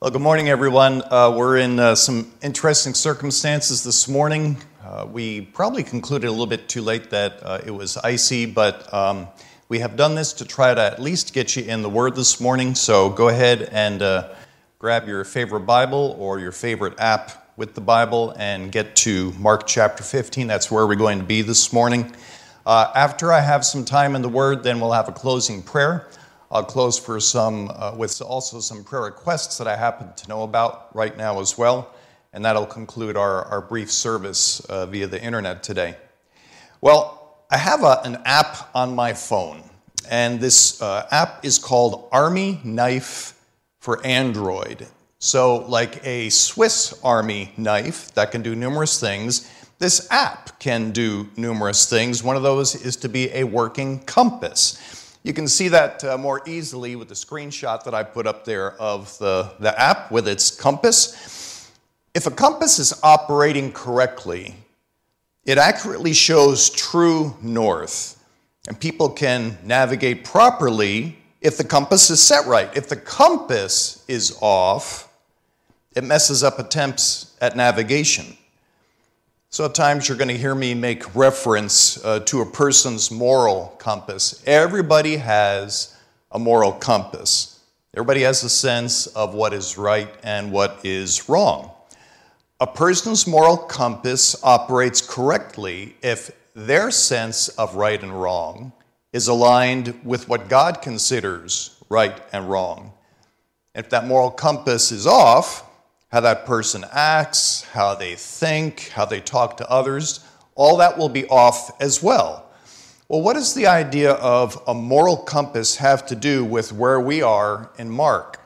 Well, good morning, everyone. We're in some interesting circumstances this morning. We probably concluded a little bit too late that it was icy, but we have done this to try to at least get you in the Word this morning. So go ahead and grab your favorite Bible or your favorite app with the Bible and get to Mark chapter 15. That's where we're going to be this morning. After I have some time in the Word, then we'll have a closing prayer. I'll close for with also some prayer requests that I happen to know about right now as well, and that'll conclude our brief service via the internet today. Well, I have an app on my phone, and this app is called Army Knife for Android. So like a Swiss Army knife that can do numerous things, this app can do numerous things. One of those is to be a working compass. You can see that more easily with the screenshot that I put up there of the app with its compass. If a compass is operating correctly, it accurately shows true north, and people can navigate properly if the compass is set right. If the compass is off, it messes up attempts at navigation. So at times you're going to hear me make reference to a person's moral compass. Everybody has a moral compass. Everybody has a sense of what is right and what is wrong. A person's moral compass operates correctly if their sense of right and wrong is aligned with what God considers right and wrong. If that moral compass is off, how that person acts, how they think, how they talk to others, all that will be off as well. Well, what does the idea of a moral compass have to do with where we are in Mark?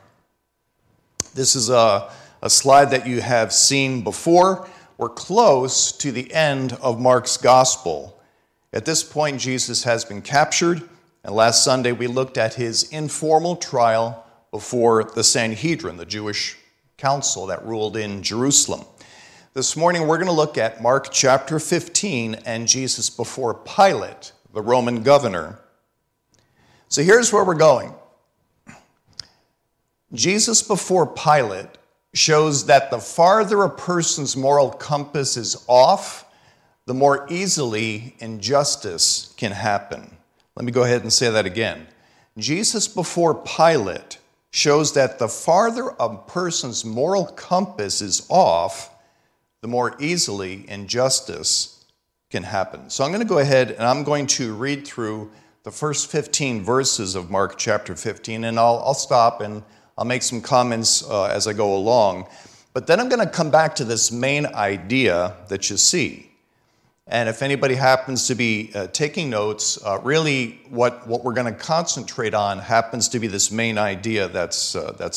This is a slide that you have seen before. We're close to the end of Mark's gospel. At this point, Jesus has been captured, and last Sunday we looked at his informal trial before the Sanhedrin, the Jewish council that ruled in Jerusalem. This morning we're going to look at Mark chapter 15 and Jesus before Pilate, the Roman governor. So here's where we're going. Jesus before Pilate shows that the farther a person's moral compass is off, the more easily injustice can happen. Let me go ahead and say that again. Jesus before Pilate shows that the farther a person's moral compass is off, the more easily injustice can happen. So I'm going to go ahead and I'm going to read through the first 15 verses of Mark chapter 15, and I'll stop and I'll make some comments as I go along. But then I'm going to come back to this main idea that you see. And if anybody happens to be taking notes, really what we're going to concentrate on happens to be this main idea that's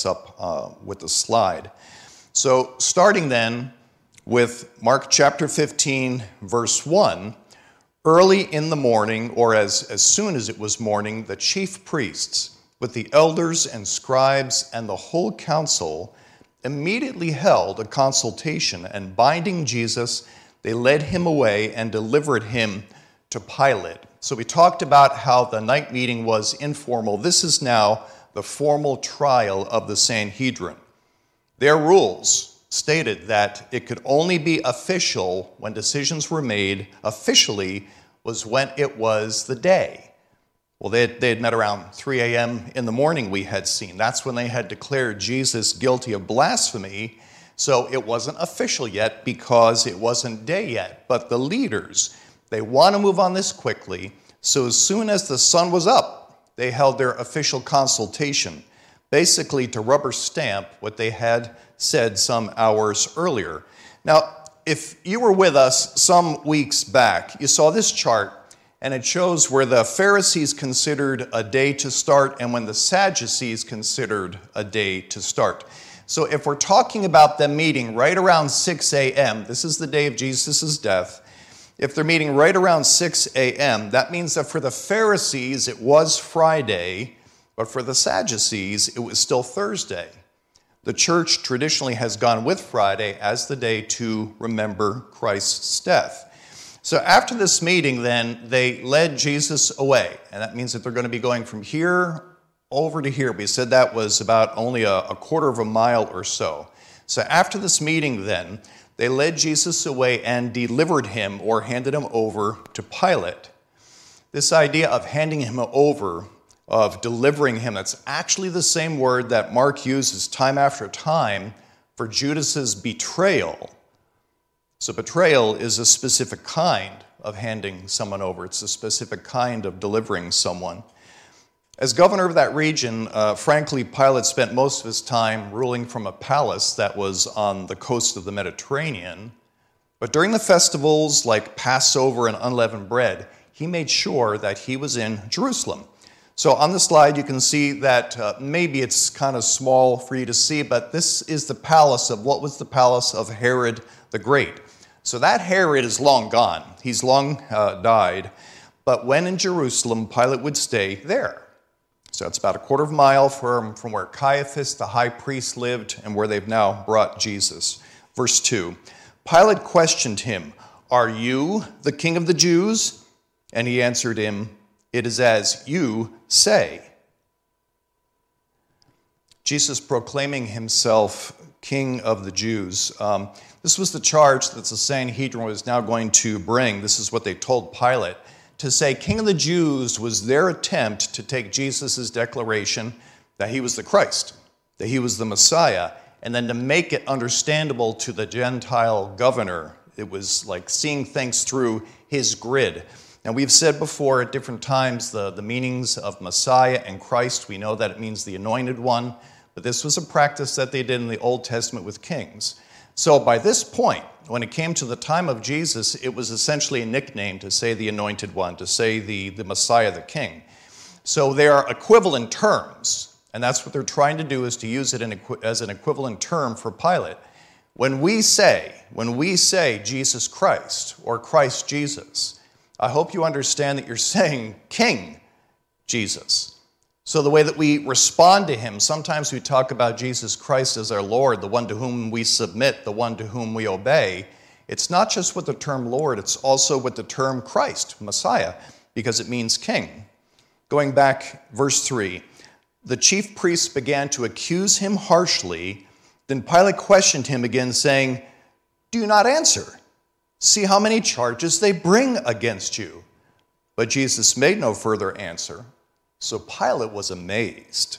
up with the slide. So starting then with Mark chapter 15, verse 1, early in the morning, or as soon as it was morning, the chief priests with the elders and scribes and the whole council immediately held a consultation, and binding Jesus, they led him away and delivered him to Pilate. So we talked about how the night meeting was informal. This is now the formal trial of the Sanhedrin. Their rules stated that it could only be official when decisions were made officially was when it was the day. Well, they had met around 3 a.m. in the morning, we had seen. That's when they had declared Jesus guilty of blasphemy. So it wasn't official yet because it wasn't day yet. But the leaders, they want to move on this quickly. So as soon as the sun was up, they held their official consultation, basically to rubber stamp what they had said some hours earlier. Now, if you were with us some weeks back, you saw this chart, and it shows where the Pharisees considered a day to start and when the Sadducees considered a day to start. So if we're talking about them meeting right around 6 a.m., this is the day of Jesus' death, if they're meeting right around 6 a.m., that means that for the Pharisees it was Friday, but for the Sadducees it was still Thursday. The church traditionally has gone with Friday as the day to remember Christ's death. So after this meeting then, they led Jesus away, and that means that they're going to be going from here over to here. We said that was about only a quarter of a mile or so. So after this meeting then, they led Jesus away and delivered him, or handed him over to Pilate. This idea of handing him over, of delivering him, that's actually the same word that Mark uses time after time for Judas's betrayal. So betrayal is a specific kind of handing someone over. It's a specific kind of delivering someone. As governor of that region, frankly, Pilate spent most of his time ruling from a palace that was on the coast of the Mediterranean. But during the festivals like Passover and unleavened bread, he made sure that he was in Jerusalem. So on the slide, you can see that maybe it's kind of small for you to see, but this is the palace of what was the palace of Herod the Great. So that Herod is long gone. He's long died. But when in Jerusalem, Pilate would stay there. So it's about a quarter of a mile from where Caiaphas, the high priest, lived and where they've now brought Jesus. Verse 2, Pilate questioned him, "Are you the king of the Jews?" And he answered him, "It is as you say." Jesus proclaiming himself king of the Jews. This was the charge that the Sanhedrin was now going to bring. This is what they told Pilate. To say king of the Jews was their attempt to take Jesus' declaration that he was the Christ, that he was the Messiah, and then to make it understandable to the Gentile governor. It was like seeing things through his grid. Now, we've said before at different times the meanings of Messiah and Christ. We know that it means the anointed one, but this was a practice that they did in the Old Testament with kings. So by this point, when it came to the time of Jesus, it was essentially a nickname to say the anointed one, to say the Messiah, the king. So they are equivalent terms, and that's what they're trying to do, is to use it as an equivalent term for Pilate. When we say Jesus Christ or Christ Jesus, I hope you understand that you're saying King Jesus. So the way that we respond to him, sometimes we talk about Jesus Christ as our Lord, the one to whom we submit, the one to whom we obey. It's not just with the term Lord, it's also with the term Christ, Messiah, because it means king. Going back, verse 3, the chief priests began to accuse him harshly. Then Pilate questioned him again, saying, "Do not answer. See how many charges they bring against you." But Jesus made no further answer. So Pilate was amazed.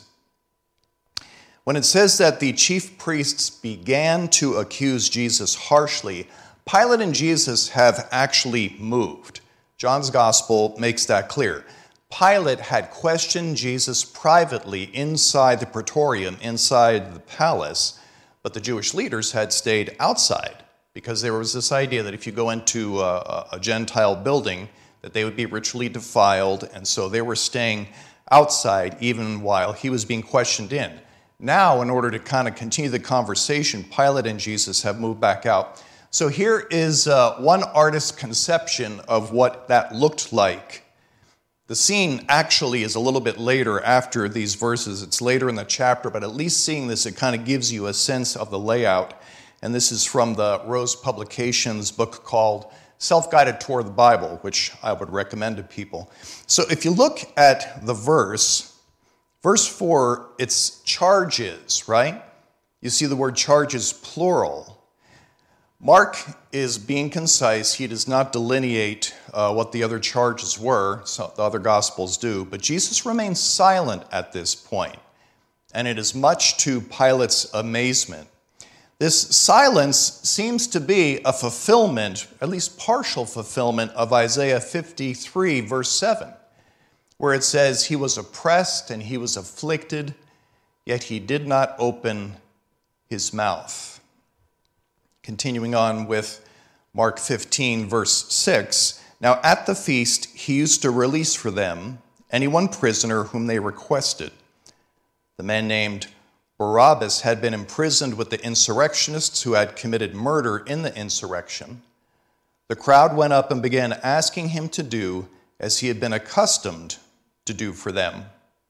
When it says that the chief priests began to accuse Jesus harshly, Pilate and Jesus have actually moved. John's gospel makes that clear. Pilate had questioned Jesus privately inside the praetorium, inside the palace, but the Jewish leaders had stayed outside because there was this idea that if you go into a Gentile building, that they would be ritually defiled, and so they were staying outside even while he was being questioned in. Now, in order to kind of continue the conversation, Pilate and Jesus have moved back out. So here is one artist's conception of what that looked like. The scene actually is a little bit later after these verses. It's later in the chapter, but at least seeing this, it kind of gives you a sense of the layout. And this is from the Rose Publications book called Self-Guided Tour of the Bible, which I would recommend to people. So if you look at the verse 4, it's charges, right? You see the word charges plural. Mark is being concise. He does not delineate what the other charges were, so the other Gospels do, but Jesus remains silent at this point, and it is much to Pilate's amazement. This silence seems to be a fulfillment, at least partial fulfillment, of Isaiah 53, verse 7, where it says, "He was oppressed and he was afflicted, yet he did not open his mouth." Continuing on with Mark 15, verse 6, "Now at the feast he used to release for them any one prisoner whom they requested. The man named Barabbas had been imprisoned with the insurrectionists who had committed murder in the insurrection. The crowd went up and began asking him to do as he had been accustomed to do for them."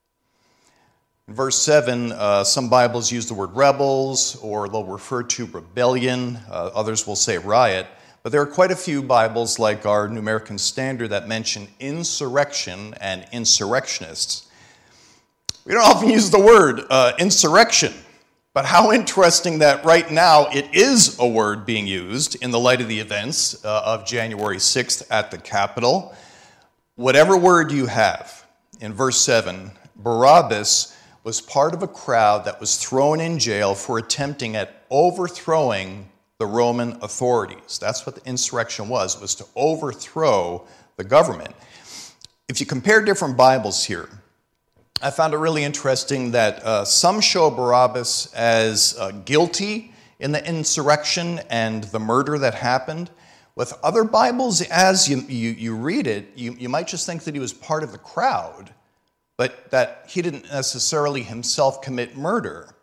In verse 7, some Bibles use the word rebels, or they'll refer to rebellion. Others will say riot. But there are quite a few Bibles, like our New American Standard, that mention insurrection and insurrectionists. We don't often use the word insurrection, but how interesting that right now it is a word being used in the light of the events of January 6th at the Capitol. Whatever word you have, in verse 7, Barabbas was part of a crowd that was thrown in jail for attempting at overthrowing the Roman authorities. That's what the insurrection was. It was to overthrow the government. If you compare different Bibles here, I found it really interesting that some show Barabbas as guilty in the insurrection and the murder that happened. With other Bibles, as you read it, you might just think that he was part of the crowd, but that he didn't necessarily himself commit murder.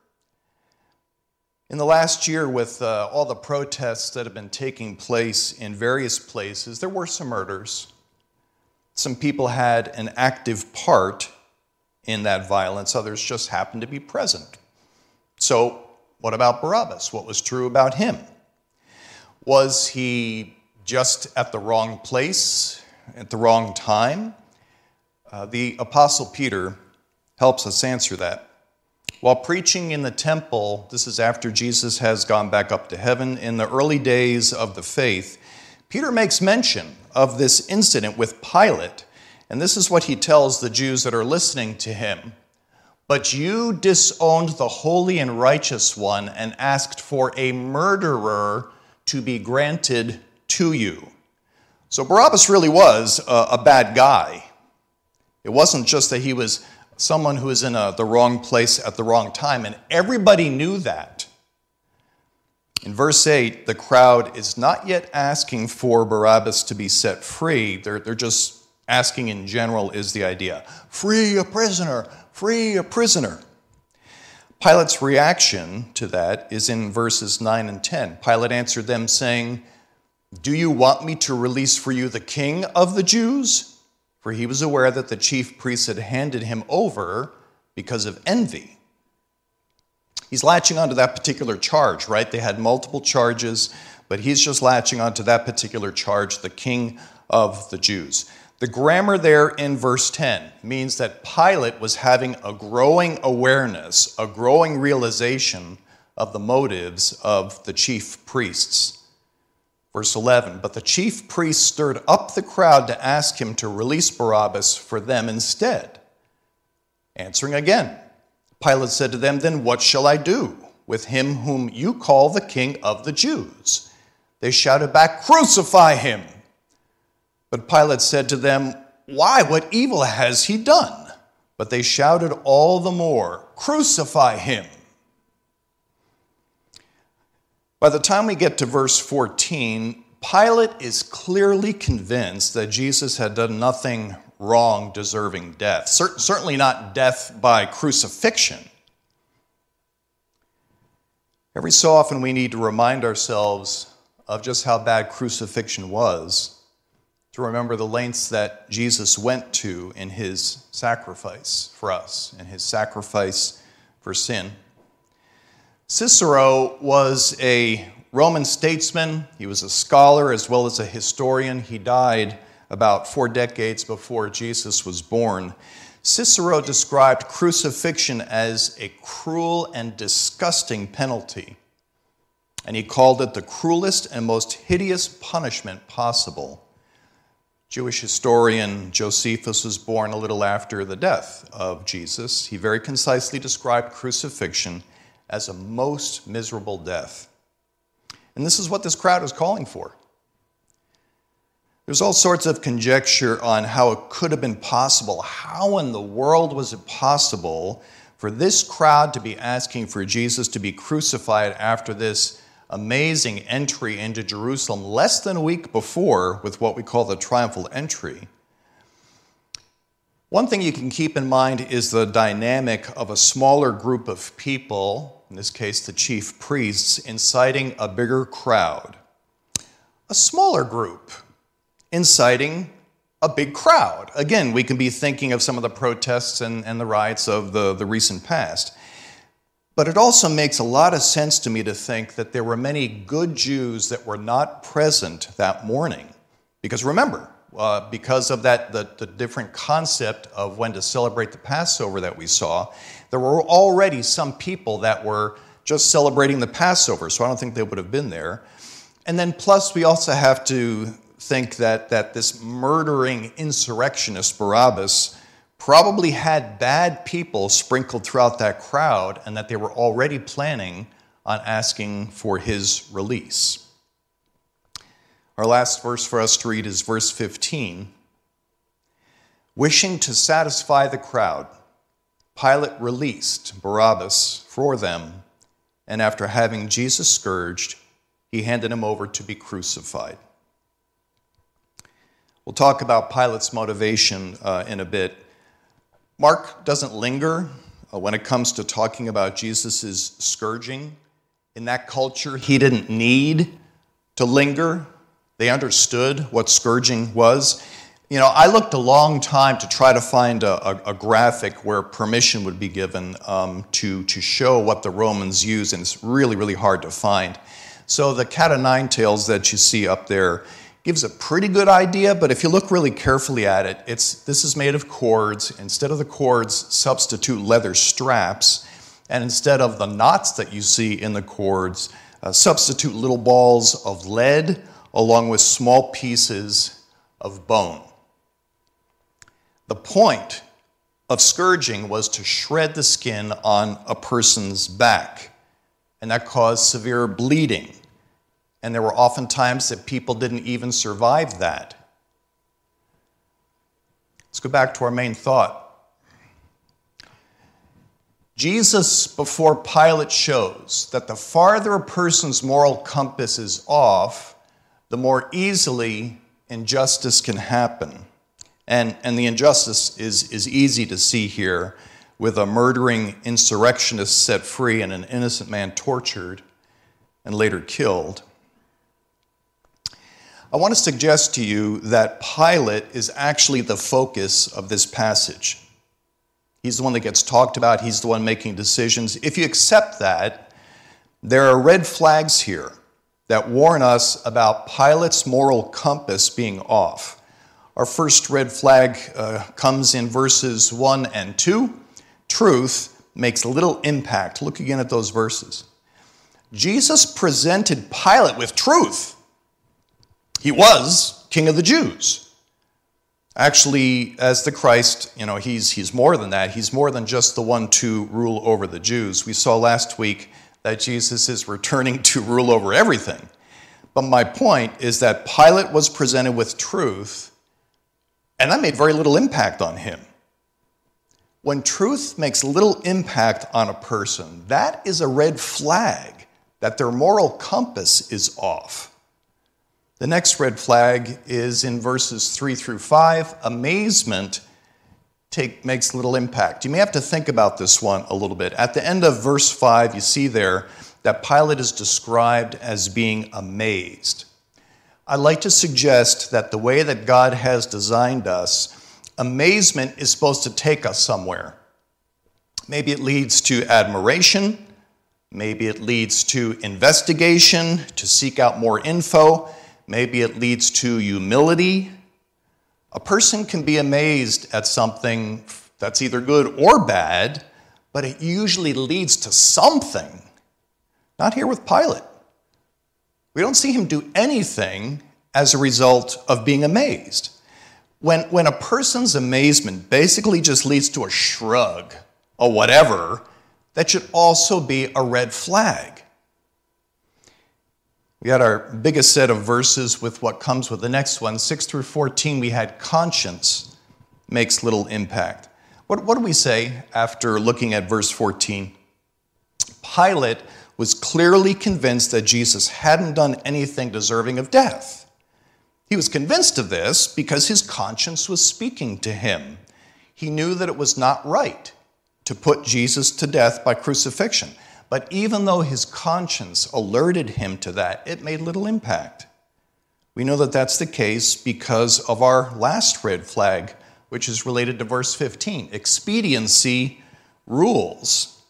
In the last year, with all the protests that have been taking place in various places, there were some murders. Some people had an active part in that violence, others just happened to be present. So, what about Barabbas? What was true about him? Was he just at the wrong place, at the wrong time? The Apostle Peter helps us answer that. While preaching in the temple, this is after Jesus has gone back up to heaven, in the early days of the faith, Peter makes mention of this incident with Pilate. And this is what he tells the Jews that are listening to him. But you disowned the holy and righteous one and asked for a murderer to be granted to you. So Barabbas really was a bad guy. It wasn't just that he was someone who was in the wrong place at the wrong time, and everybody knew that. In verse 8, the crowd is not yet asking for Barabbas to be set free. They're just asking in general is the idea. Free a prisoner, free a prisoner. Pilate's reaction to that is in verses 9 and 10. Pilate answered them saying, do you want me to release for you the king of the Jews? For he was aware that the chief priests had handed him over because of envy. He's latching onto that particular charge, right? They had multiple charges, but he's just latching onto that particular charge, the king of the Jews. The grammar there in verse 10 means that Pilate was having a growing awareness, a growing realization of the motives of the chief priests. Verse 11, but the chief priests stirred up the crowd to ask him to release Barabbas for them instead. Answering again, Pilate said to them, then what shall I do with him whom you call the king of the Jews? They shouted back, crucify him. But Pilate said to them, why, what evil has he done? But they shouted all the more, crucify him. By the time we get to verse 14, Pilate is clearly convinced that Jesus had done nothing wrong deserving death. Certainly not death by crucifixion. Every so often we need to remind ourselves of just how bad crucifixion was, to remember the lengths that Jesus went to in his sacrifice for us, in his sacrifice for sin. Cicero was a Roman statesman. He was a scholar as well as a historian. He died about 4 decades before Jesus was born. Cicero described crucifixion as a cruel and disgusting penalty, and he called it the cruelest and most hideous punishment possible. Jewish historian Josephus was born a little after the death of Jesus. He very concisely described crucifixion as a most miserable death. And this is what this crowd is calling for. There's all sorts of conjecture on how it could have been possible. How in the world was it possible for this crowd to be asking for Jesus to be crucified after this amazing entry into Jerusalem less than a week before with what we call the triumphal entry? One thing you can keep in mind is the dynamic of a smaller group of people, in this case the chief priests, inciting a bigger crowd. A smaller group inciting a big crowd. Again, we can be thinking of some of the protests and the riots of the recent past. But it also makes a lot of sense to me to think that there were many good Jews that were not present that morning. Because remember, because of that, the different concept of when to celebrate the Passover that we saw, there were already some people that were just celebrating the Passover, so I don't think they would have been there. And then plus we also have to think that this murdering insurrectionist Barabbas probably had bad people sprinkled throughout that crowd and that they were already planning on asking for his release. Our last verse for us to read is verse 15. Wishing to satisfy the crowd, Pilate released Barabbas for them, and after having Jesus scourged, he handed him over to be crucified. We'll talk about Pilate's motivation in a bit. Mark doesn't linger when it comes to talking about Jesus' scourging. In that culture, he didn't need to linger. They understood what scourging was. You know, I looked a long time to try to find a graphic where permission would be given to show what the Romans used, and it's really, really hard to find. So the cat o' nine tails that you see up there gives a pretty good idea, but if you look really carefully at it, this is made of cords. Instead of the cords, substitute leather straps, and instead of the knots that you see in the cords, substitute little balls of lead along with small pieces of bone. The point of scourging was to shred the skin on a person's back, and that caused severe bleeding. And there were often times that people didn't even survive that. Let's go back to our main thought. Jesus, before Pilate, shows that the farther a person's moral compass is off, the more easily injustice can happen. And the injustice is easy to see here, with a murdering insurrectionist set free and an innocent man tortured and later killed. I want to suggest to you that Pilate is actually the focus of this passage. He's the one that gets talked about. He's the one making decisions. If you accept that, there are red flags here that warn us about Pilate's moral compass being off. Our first red flag comes in verses 1 and 2. Truth makes little impact. Look again at those verses. Jesus presented Pilate with truth. He was King of the Jews. Actually, as the Christ, he's more than that. He's more than just the one to rule over the Jews. We saw last week that Jesus is returning to rule over everything. But my point is that Pilate was presented with truth, and that made very little impact on him. When truth makes little impact on a person, that is a red flag that their moral compass is off. The next red flag is in verses 3 through 5. Amazement makes little impact. You may have to think about this one a little bit. At the end of verse 5, you see there that Pilate is described as being amazed. I'd like to suggest that the way that God has designed us, amazement is supposed to take us somewhere. Maybe it leads to admiration. Maybe it leads to investigation, to seek out more info. Maybe it leads to humility. A person can be amazed at something that's either good or bad, but it usually leads to something. Not here with Pilate. We don't see him do anything as a result of being amazed. When a person's amazement basically just leads to a shrug or whatever, that should also be a red flag. We had our biggest set of verses with what comes with the next one. 6 through 14, we had conscience makes little impact. What do we say after looking at verse 14? Pilate was clearly convinced that Jesus hadn't done anything deserving of death. He was convinced of this because his conscience was speaking to him. He knew that it was not right to put Jesus to death by crucifixion. But even though his conscience alerted him to that, it made little impact. We know that that's the case because of our last red flag, which is related to verse 15. Expediency rules.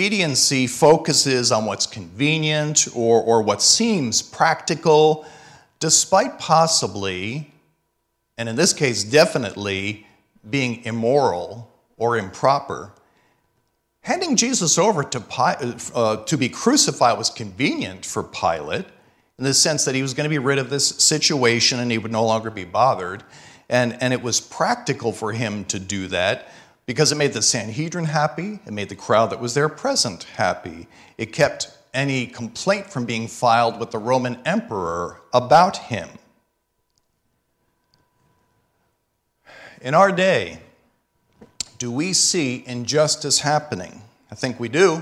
Expediency focuses on what's convenient or what seems practical, despite possibly, and in this case definitely, being immoral or improper, handing Jesus over to be crucified was convenient for Pilate in the sense that he was going to be rid of this situation and he would no longer be bothered. And it was practical for him to do that because it made the Sanhedrin happy. It made the crowd that was there present happy. It kept any complaint from being filed with the Roman emperor about him. In our day, do we see injustice happening? I think we do.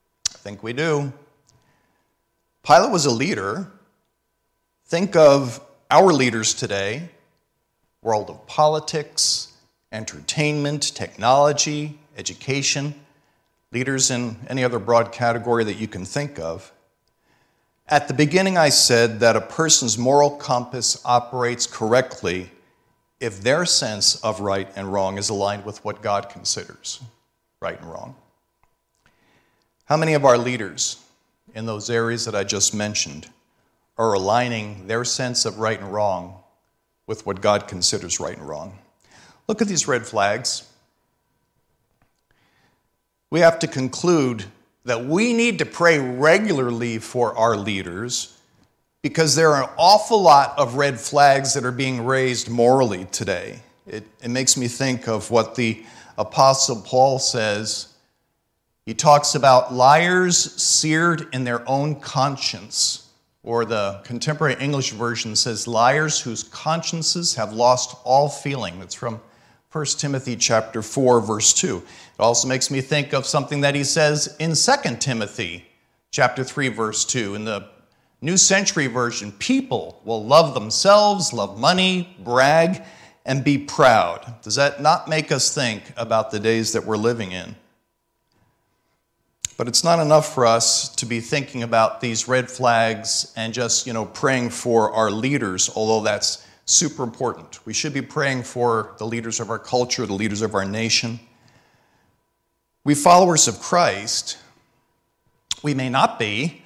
Pilate was a leader. Think of our leaders today, world of politics, entertainment, technology, education, leaders in any other broad category that you can think of. At the beginning, I said that a person's moral compass operates correctly if their sense of right and wrong is aligned with what God considers right and wrong. How many of our leaders in those areas that I just mentioned are aligning their sense of right and wrong with what God considers right and wrong? Look at these red flags. We have to conclude that we need to pray regularly for our leaders because there are an awful lot of red flags that are being raised morally today. It makes me think of what the Apostle Paul says. He talks about liars seared in their own conscience, or the contemporary English version says liars whose consciences have lost all feeling. That's from 1 Timothy chapter 4, verse 2. It also makes me think of something that he says in 2 Timothy chapter 3, verse 2. In the New Century Version, people will love themselves, love money, brag, and be proud. Does that not make us think about the days that we're living in? But it's not enough for us to be thinking about these red flags and just, praying for our leaders, although that's super important. We should be praying for the leaders of our culture, the leaders of our nation. We followers of Christ, we may not be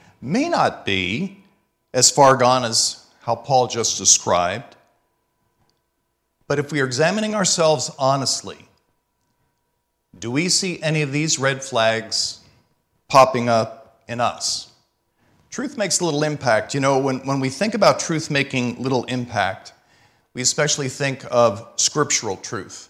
as far gone as how Paul just described. But if we are examining ourselves honestly, do we see any of these red flags popping up in us? Truth makes little impact. When we think about truth making little impact, we especially think of scriptural truth.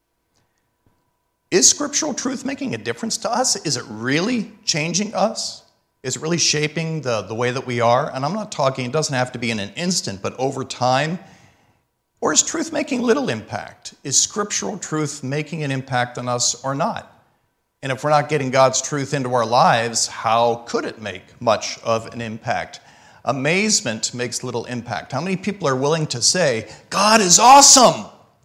Is scriptural truth making a difference to us? Is it really changing us? Is it really shaping the way that we are? And I'm not talking, it doesn't have to be in an instant, but over time. Or is truth making little impact? Is scriptural truth making an impact on us or not? And if we're not getting God's truth into our lives, how could it make much of an impact? Amazement makes little impact. How many people are willing to say, God is awesome?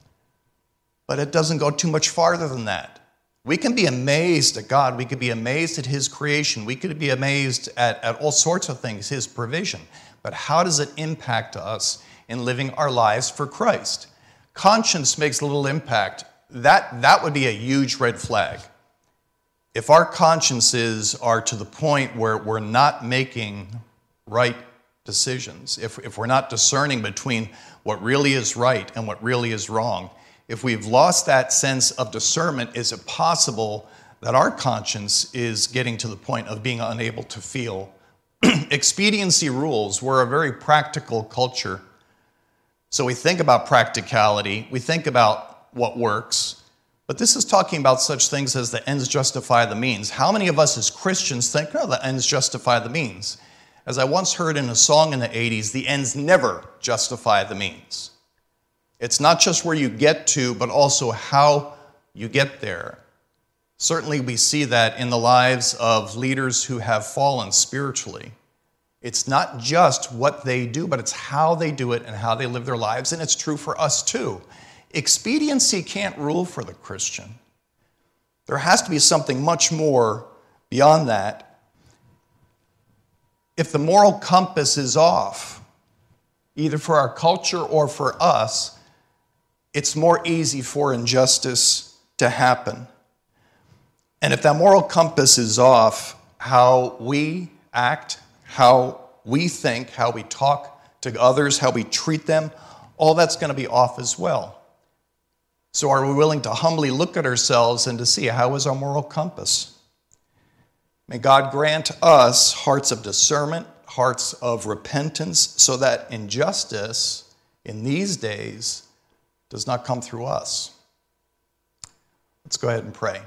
But it doesn't go too much farther than that. We can be amazed at God. We could be amazed at His creation. We could be amazed at all sorts of things, His provision. But how does it impact us in living our lives for Christ? Conscience makes little impact. That would be a huge red flag. If our consciences are to the point where we're not making right decisions, if we're not discerning between what really is right and what really is wrong, if we've lost that sense of discernment, is it possible that our conscience is getting to the point of being unable to feel? Expediency rules. We're a very practical culture. So we think about practicality. We think about what works. But this is talking about such things as the ends justify the means. How many of us as Christians think, no, the ends justify the means? As I once heard in a song in the 80s, the ends never justify the means. It's not just where you get to, but also how you get there. Certainly we see that in the lives of leaders who have fallen spiritually. It's not just what they do, but it's how they do it and how they live their lives, and it's true for us too. Expediency can't rule for the Christian. There has to be something much more beyond that. If the moral compass is off, either for our culture or for us, it's more easy for injustice to happen. And if that moral compass is off, how we act, how we think, how we talk to others, how we treat them, all that's going to be off as well. So are we willing to humbly look at ourselves and to see how is our moral compass? May God grant us hearts of discernment, hearts of repentance, so that injustice in these days does not come through us. Let's go ahead and pray.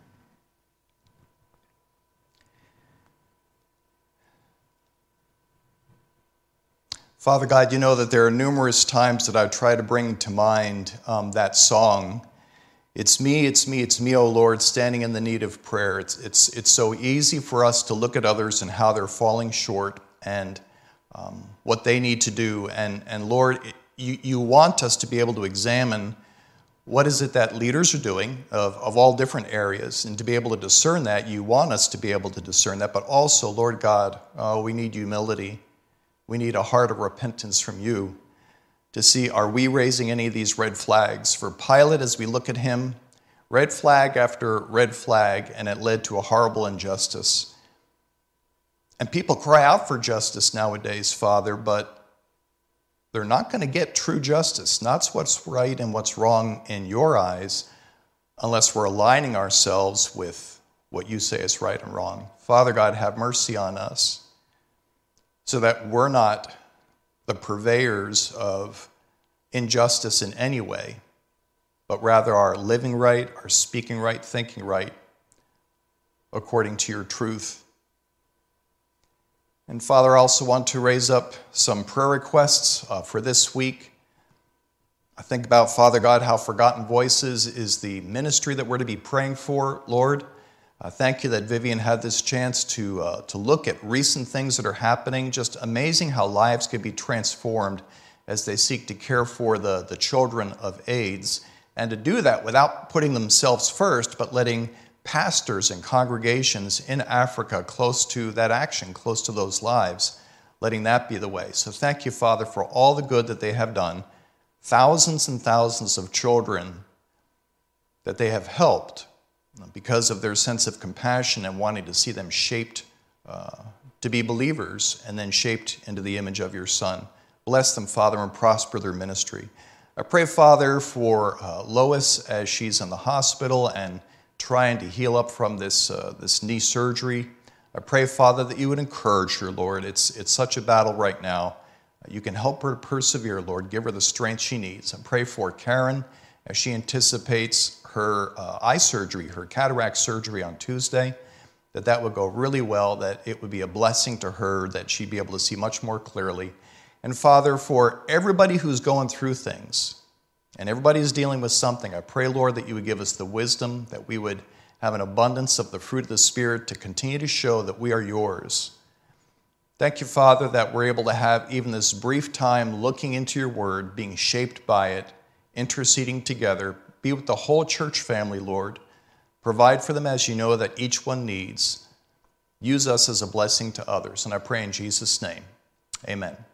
Father God, you know that there are numerous times that I've tried to bring to mind that song. It's me, O Lord, standing in the need of prayer. It's so easy for us to look at others and how they're falling short and what they need to do. And Lord, you want us to be able to examine what is it that leaders are doing of all different areas, and to be able to discern that. You want us to be able to discern that, but also, Lord God, we need humility. We need a heart of repentance from you to see, are we raising any of these red flags? For Pilate, as we look at him, red flag after red flag, and it led to a horrible injustice. And people cry out for justice nowadays, Father, but they're not going to get true justice, not what's right and what's wrong in your eyes, unless we're aligning ourselves with what you say is right and wrong. Father God, have mercy on us, so that we're not the purveyors of injustice in any way, but rather are living right, are speaking right, thinking right, according to your truth. And Father, I also want to raise up some prayer requests for this week. I think about, Father God, how Forgotten Voices is the ministry that we're to be praying for, Lord. Thank you that Vivian had this chance to look at recent things that are happening. Just amazing how lives could be transformed as they seek to care for the children of AIDS, and to do that without putting themselves first, but letting pastors and congregations in Africa close to that action, close to those lives, letting that be the way. So thank you, Father, for all the good that they have done. Thousands and thousands of children that they have helped because of their sense of compassion and wanting to see them shaped to be believers and then shaped into the image of your Son. Bless them, Father, and prosper their ministry. I pray, Father, for Lois as she's in the hospital and trying to heal up from this knee surgery. I pray, Father, that you would encourage her, Lord. It's such a battle right now. You can help her persevere, Lord. Give her the strength she needs. I pray for Karen as she anticipates her eye surgery, her cataract surgery on Tuesday, that would go really well, that it would be a blessing to her, that she'd be able to see much more clearly. And Father, for everybody who's going through things, and everybody is dealing with something, I pray, Lord, that you would give us the wisdom, that we would have an abundance of the fruit of the Spirit to continue to show that we are yours. Thank you, Father, that we're able to have even this brief time looking into your word, being shaped by it, interceding together. Be with the whole church family, Lord. Provide for them as you know that each one needs. Use us as a blessing to others. And I pray in Jesus' name, amen.